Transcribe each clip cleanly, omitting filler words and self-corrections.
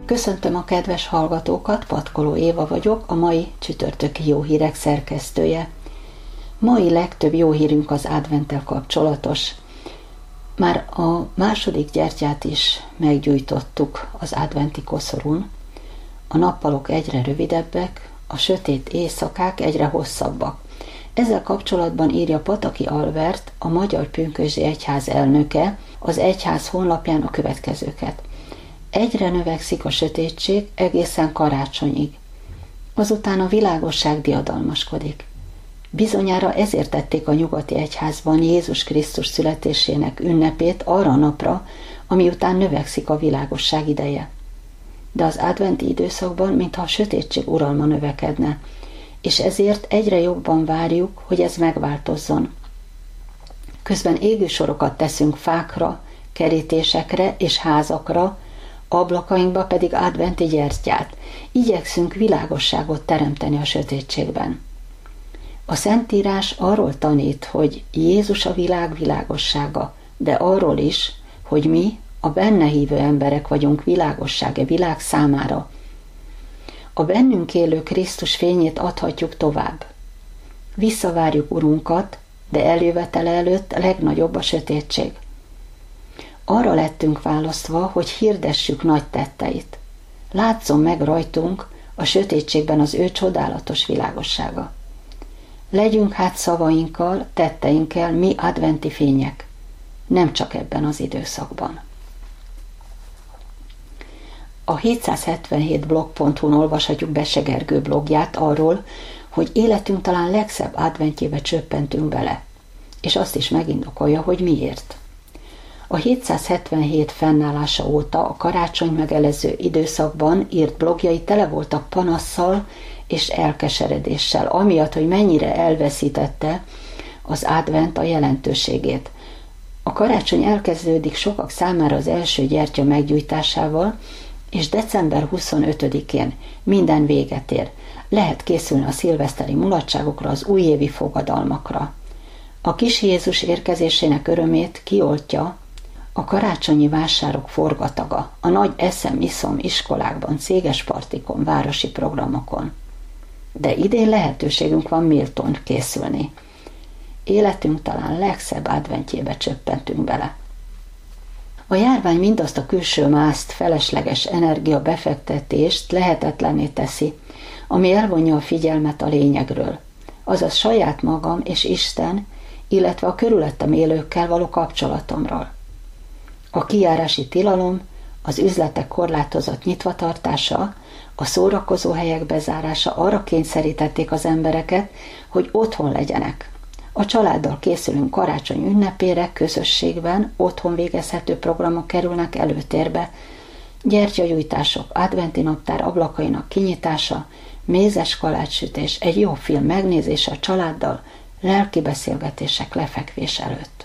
Köszöntöm a kedves hallgatókat, Patkoló Éva vagyok, a mai csütörtöki jó hírek szerkesztője. Mai legtöbb jó hírünk az adventtel kapcsolatos. Már a második gyertyát is meggyújtottuk az adventi koszorún. A nappalok egyre rövidebbek, a sötét éjszakák egyre hosszabbak. Ezzel kapcsolatban írja Pataki Albert, a Magyar Pünkösdi Egyház elnöke, az egyház honlapján a következőket. Egyre növekszik a sötétség egészen karácsonyig. Azután a világosság diadalmaskodik. Bizonyára ezért tették a nyugati egyházban Jézus Krisztus születésének ünnepét arra a napra, ami után növekszik a világosság ideje. De az adventi időszakban mintha a sötétség uralma növekedne, és ezért egyre jobban várjuk, hogy ez megváltozzon. Közben égősorokat teszünk fákra, kerítésekre és házakra, ablakainkba pedig adventi gyertyát. Igyekszünk világosságot teremteni a sötétségben. A Szentírás arról tanít, hogy Jézus a világ világossága, de arról is, hogy mi, a benne hívő emberek vagyunk világossága világ számára. A bennünk élő Krisztus fényét adhatjuk tovább. Visszavárjuk Urunkat, de eljövetele előtt legnagyobb a sötétség. Arra lettünk választva, hogy hirdessük nagy tetteit. Látszon meg rajtunk a sötétségben az ő csodálatos világossága. Legyünk hát szavainkkal, tetteinkkel mi adventi fények, nem csak ebben az időszakban. A 777blog.hu-n olvashatjuk Besse Gergő blogját arról, hogy életünk talán legszebb adventjébe csöppentünk bele, és azt is megindokolja, hogy miért. A 777 fennállása óta a karácsony megelező időszakban írt blogjai tele voltak panasszal és elkeseredéssel, amiatt, hogy mennyire elveszítette az advent a jelentőségét. A karácsony elkezdődik sokak számára az első gyertya meggyújtásával, és december 25-én minden véget ér. Lehet készülni a szilveszteri mulatságokra, az újévi fogadalmakra. A kis Jézus érkezésének örömét kioltja a karácsonyi vásárok forgataga, a nagy eszem-iszom iskolákban, céges partikon, városi programokon. De idén lehetőségünk van méltón készülni. Életünk talán legszebb adventjébe csöppentünk bele. A járvány mindazt a külső mászt, felesleges energiabefektetést lehetetlenné teszi, ami elvonja a figyelmet a lényegről, azaz saját magam és Isten, illetve a körülöttem élőkkel való kapcsolatomról. A kijárási tilalom, az üzletek korlátozott nyitvatartása, a szórakozóhelyek bezárása arra kényszerítették az embereket, hogy otthon legyenek. A családdal készülünk karácsony ünnepére, közösségben, otthon végezhető programok kerülnek előtérbe, gyertyagyújtások, adventi naptár ablakainak kinyitása, mézes kalácssütés, egy jó film megnézése a családdal, lelki beszélgetések lefekvés előtt.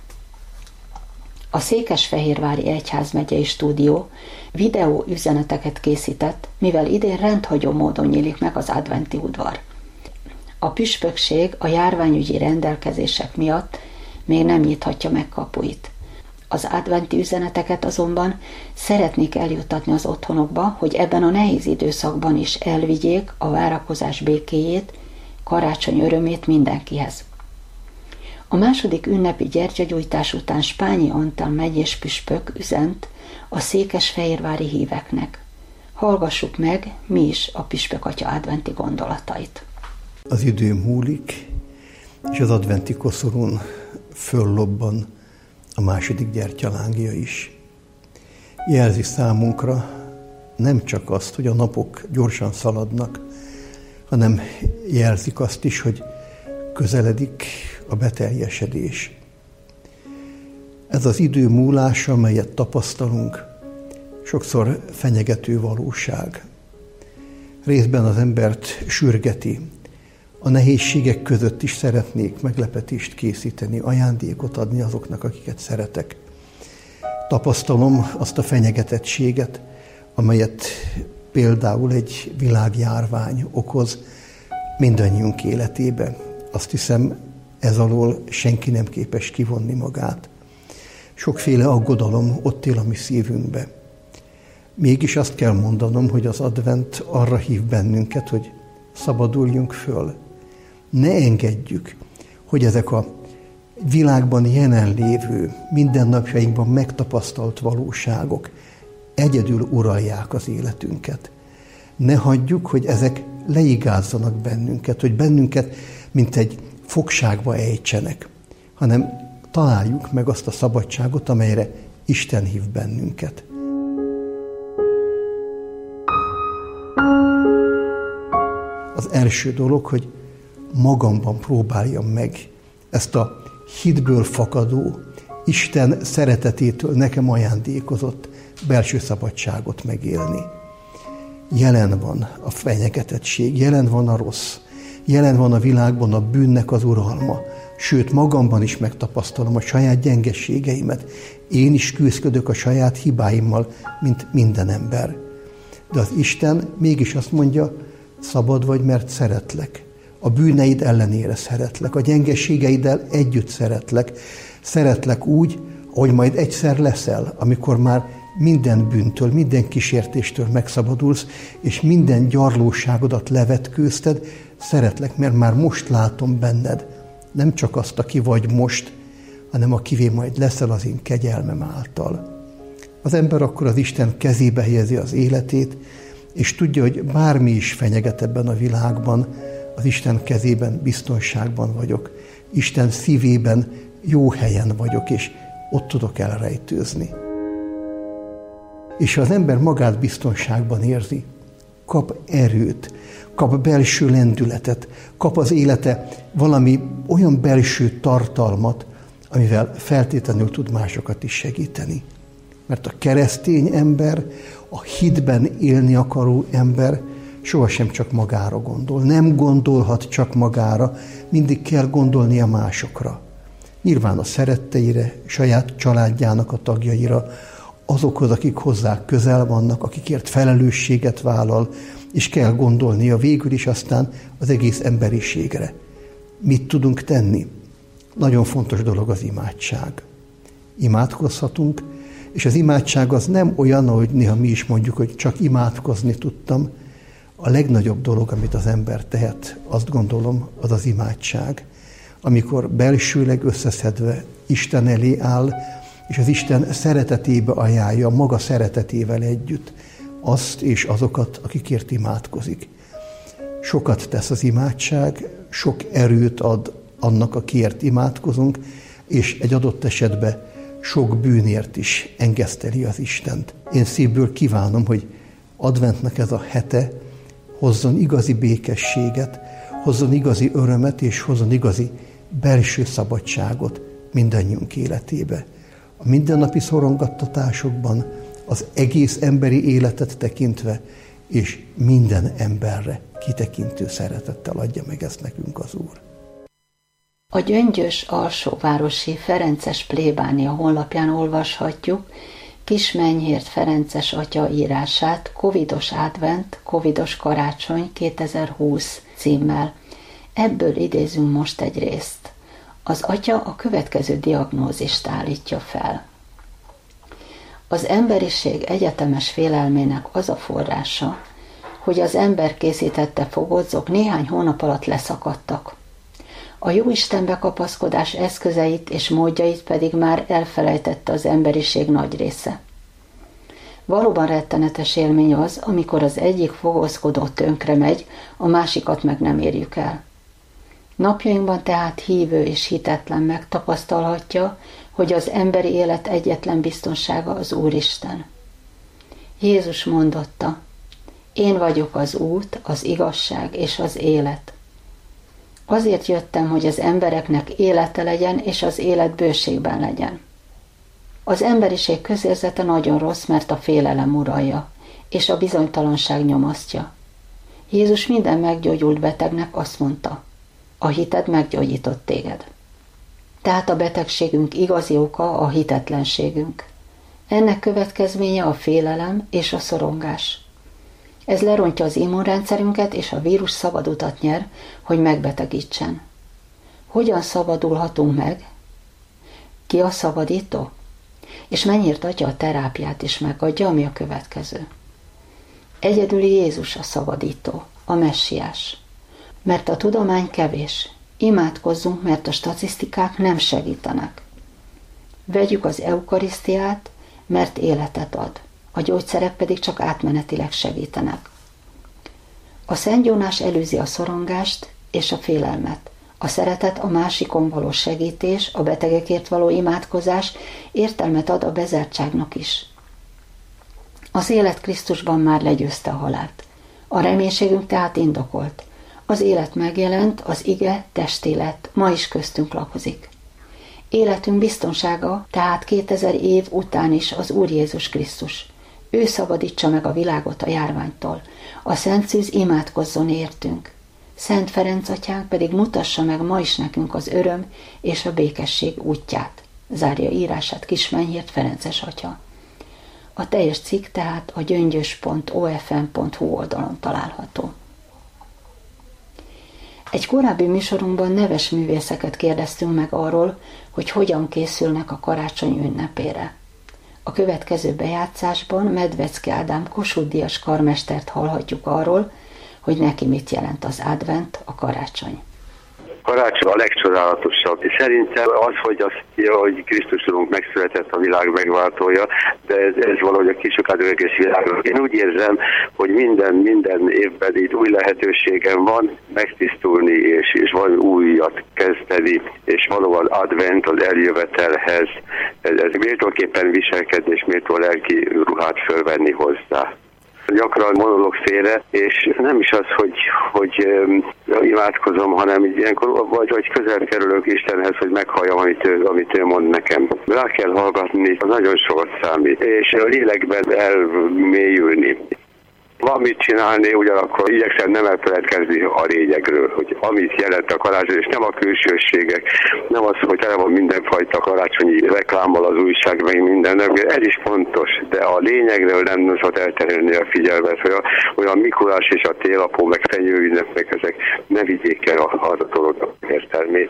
A Székesfehérvári Egyházmegyei Stúdió videó üzeneteket készített, mivel idén rendhagyó módon nyílik meg az adventi udvar. A püspökség a járványügyi rendelkezések miatt még nem nyithatja meg kapuit. Az adventi üzeneteket azonban szeretnék eljuttatni az otthonokba, hogy ebben a nehéz időszakban is elvigyék a várakozás békéjét, karácsony örömét mindenkihez. A második ünnepi gyertyagyújtás után Spányi Antal megyés püspök üzent a székesfehérvári híveknek. Hallgassuk meg, mi is a püspök atya adventi gondolatait. Az idő múlik, és az adventi koszorún föllobban a második gyertyalángja is. Jelzi számunkra nem csak azt, hogy a napok gyorsan szaladnak, hanem jelzik azt is, hogy közeledik a beteljesedés. Ez az idő múlása, amelyet tapasztalunk, sokszor fenyegető valóság. Részben az embert sürgeti. A nehézségek között is szeretnék meglepetést készíteni, ajándékot adni azoknak, akiket szeretek. Tapasztalom azt a fenyegetettséget, amelyet például egy világjárvány okoz mindannyiunk életében. Azt hiszem, ez alól senki nem képes kivonni magát. Sokféle aggodalom ott él a mi szívünkbe. Mégis azt kell mondanom, hogy az advent arra hív bennünket, hogy szabaduljunk föl. Ne engedjük, hogy ezek a világban jelenlévő, mindennapjainkban megtapasztalt valóságok egyedül uralják az életünket. Ne hagyjuk, hogy ezek leigázzanak bennünket, hogy bennünket, mint egy fogságba ejtsenek, hanem találjuk meg azt a szabadságot, amelyre Isten hív bennünket. Az első dolog, hogy magamban próbáljam meg ezt a hitből fakadó, Isten szeretetétől nekem ajándékozott belső szabadságot megélni. Jelen van a fenyegetettség, jelen van a rossz, jelen van a világban a bűnnek az uralma, sőt, magamban is megtapasztalom a saját gyengeségeimet. Én is küzdködök a saját hibáimmal, mint minden ember. De az Isten mégis azt mondja, szabad vagy, mert szeretlek. A bűneid ellenére szeretlek, a gyengeségeiddel együtt szeretlek. Szeretlek úgy, ahogy majd egyszer leszel, amikor már minden bűntől, minden kísértéstől megszabadulsz, és minden gyarlóságodat levetkőzted. Szeretlek, mert már most látom benned nem csak azt, aki vagy most, hanem akivé majd leszel az én kegyelmem által. Az ember akkor az Isten kezébe helyezi az életét, és tudja, hogy bármi is fenyeget ebben a világban, az Isten kezében biztonságban vagyok, Isten szívében jó helyen vagyok, és ott tudok elrejtőzni. És ha az ember magát biztonságban érzi, kap erőt, kap belső lendületet, kap az élete valami olyan belső tartalmat, amivel feltétlenül tud másokat is segíteni. Mert a keresztény ember, a hitben élni akaró ember sohasem csak magára gondol. Nem gondolhat csak magára, mindig kell gondolnia másokra. Nyilván a szeretteire, saját családjának a tagjaira, azokhoz, akik hozzá közel vannak, akikért felelősséget vállal, és kell gondolnia végül is aztán az egész emberiségre. Mit tudunk tenni? Nagyon fontos dolog az imádság. Imádkozhatunk, és az imádság az nem olyan, ahogy néha mi is mondjuk, hogy csak imádkozni tudtam. A legnagyobb dolog, amit az ember tehet, azt gondolom, az az imádság. Amikor belsőleg összeszedve Isten elé áll, és az Isten szeretetébe ajánlja, maga szeretetével együtt azt és azokat, akikért imádkozik. Sokat tesz az imádság, sok erőt ad annak, akiért imádkozunk, és egy adott esetben sok bűnért is engeszteli az Istent. Én szívből kívánom, hogy adventnek ez a hete hozzon igazi békességet, hozzon igazi örömet, és hozzon igazi belső szabadságot mindannyiunk életébe. A mindennapi szorongattatásokban, az egész emberi életet tekintve, és minden emberre kitekintő szeretettel adja meg ezt nekünk az Úr. A Gyöngyös alsóvárosi ferences plébánia honlapján olvashatjuk Kismenyhért Ferences atya írását Covidos advent, Covidos karácsony 2020 címmel. Ebből idézünk most egy részt. Az atya a következő diagnózist állítja fel. Az emberiség egyetemes félelmének az a forrása, hogy az ember készítette fogozzok néhány hónap alatt leszakadtak. A Jóisten bekapaszkodás eszközeit és módjait pedig már elfelejtette az emberiség nagy része. Valóban rettenetes élmény az, amikor az egyik fogózkodó tönkre megy, a másikat meg nem érjük el. Napjainkban tehát hívő és hitetlen megtapasztalhatja, hogy az emberi élet egyetlen biztonsága az Úristen. Jézus mondotta, én vagyok az út, az igazság és az élet. Azért jöttem, hogy az embereknek élete legyen, és az élet bőségben legyen. Az emberiség közérzete nagyon rossz, mert a félelem uralja, és a bizonytalanság nyomasztja. Jézus minden meggyógyult betegnek azt mondta, a hited meggyógyított téged. Tehát a betegségünk igazi oka a hitetlenségünk. Ennek következménye a félelem és a szorongás. Ez lerontja az immunrendszerünket, és a vírus szabad utat nyer, hogy megbetegítsen. Hogyan szabadulhatunk meg? Ki a szabadító? És mennyire Atya a terápiát is megadja, ami a következő. Egyedüli Jézus a szabadító, a messiás. Mert a tudomány kevés. Imádkozzunk, mert a statisztikák nem segítenek. Vegyük az eukarisztiát, mert életet ad. A gyógyszerek pedig csak átmenetileg segítenek. A szentgyónás előzi a szorongást és a félelmet. A szeretet a másikon való segítés, a betegekért való imádkozás értelmet ad a bezártságnak is. Az élet Krisztusban már legyőzte a halált. A reménységünk tehát indokolt. Az élet megjelent, az ige testé lett, ma is köztünk lakozik. Életünk biztonsága tehát 2000 év után is az Úr Jézus Krisztus. Ő szabadítsa meg a világot a járványtól. A Szent Szűz imádkozzon értünk. Szent Ferenc atyánk pedig mutassa meg ma is nekünk az öröm és a békesség útját. Zárja írását Kismenyhért Ferences atya. A teljes cikk tehát a gyöngyös.ofm.hu oldalon található. Egy korábbi műsorunkban neves művészeket kérdeztünk meg arról, hogy hogyan készülnek a karácsony ünnepére. A következő bejátszásban Medvecki Ádám Kossuth-díjas karmestert hallhatjuk arról, hogy neki mit jelent az advent, a karácsony. Karácsony a legcsodálatosabb. Szerintem az, hogy Krisztus Urunk megszületett, a világ megváltója, de ez valahogy a kisokádó egész világnak. Én úgy érzem, hogy minden évben itt új lehetőségem van megtisztulni, és van újat kezdeni, és valóban advent az eljövetelhez. Ez méltóképpen viselkedni, és méltó lelki ruhát fölvenni hozzá. Gyakran vonulok félre, és nem is az, hogy imádkozom, hanem ilyenkor vagy közel kerülök Istenhez, hogy meghalljam, amit ő mond nekem. Rá kell hallgatni, az nagyon sokat számít, és a lélekben elmélyülni. Van mit csinálni, ugyanakkor igyekszem nem elfeledkezni a lényegről, hogy amit jelent a karácsony, és nem a külsőségek, nem az, hogy tele van mindenfajta karácsonyi reklámmal az újság, meg minden, ez is fontos, de a lényegről nem szabad elterelni a figyelmet, hogy a Mikulás és a télapó, meg fenyőünnepek, ezek ne vigyék el a dolognak értelmét.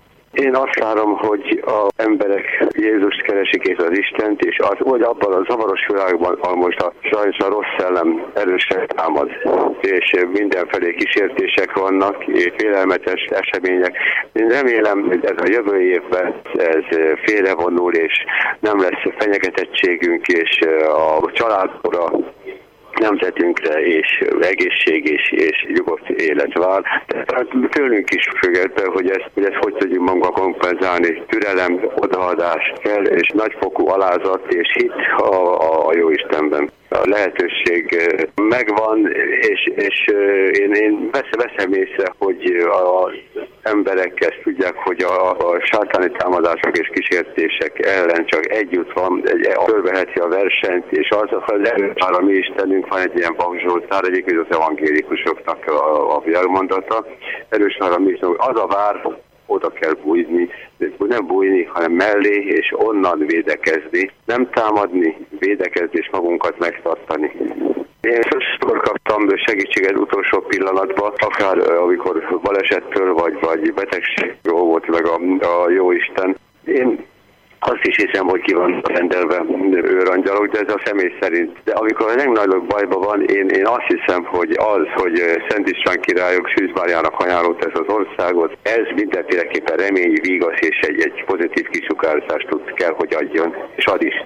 Én azt várom, hogy az emberek Jézust keresik és az Istent, és hogy abban a zavaros világban, ahol most sajnos a rossz szellem erősen támad, és mindenfelé kísértések vannak, és félelmetes események. Én remélem, hogy ez a jövő évben ez félrevonul, és nem lesz fenyegetettségünk, és a családra, nemzetünkre és egészség és nyugodt élet vár. Tehát tőlünk is független, hogy ezt hogy tudjuk magunkat kompenzálni. Türelem, odaadás kell, és nagyfokú alázat és hit a Jóistenben. A lehetőség megvan, és én veszem észre, hogy az emberek ezt tudják, hogy a sátáni támadások és kísértések ellen csak együtt van, fölveheti a versenyt, és az erősár a mi Istenünk, van egy ilyen Bach Zsoltár, egyébként az evangélikusoknak a világmondata, erősár a mi Istenünk, az a vár, oda kell bújni, nem bújni, hanem mellé, és onnan védekezni. Nem támadni, védekezni és magunkat megtartani. Én sokszor kaptam segítséget utolsó pillanatban, akár amikor balesettől vagy betegség volt meg a Jóisten. Én azt is hiszem, hogy ki van rendelve őrangyalok, de ez a személy szerint. De amikor a legnagyobb bajban van, én azt hiszem, hogy Szent István királyok Szűz Máriának ajánlott ez az országot, ez mindenféleképpen remény, vígasz és egy pozitív kisugárzást kell, hogy adjon, és ad is.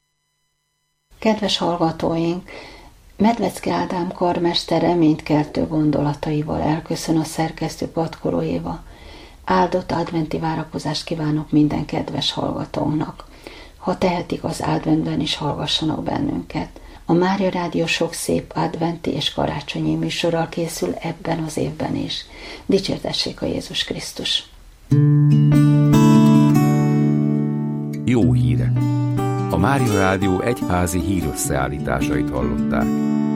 Kedves hallgatóink, Medvecki Ádám karmester reménykeltő gondolataival elköszön a szerkesztő Patkoló Éva. Áldott adventi várakozást kívánok minden kedves hallgatónknak. Ha tehetik, az adventben is hallgassanak bennünket. A Mária Rádió sok szép adventi és karácsonyi műsorral készül ebben az évben is. Dicsértessék a Jézus Krisztus! Jó hírek! A Mária Rádió egyházi hírösszeállításait hallották.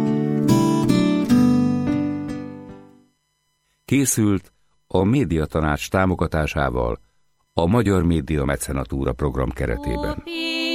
Készült a Médiatanács támogatásával a Magyar Média Mecenatúra program keretében.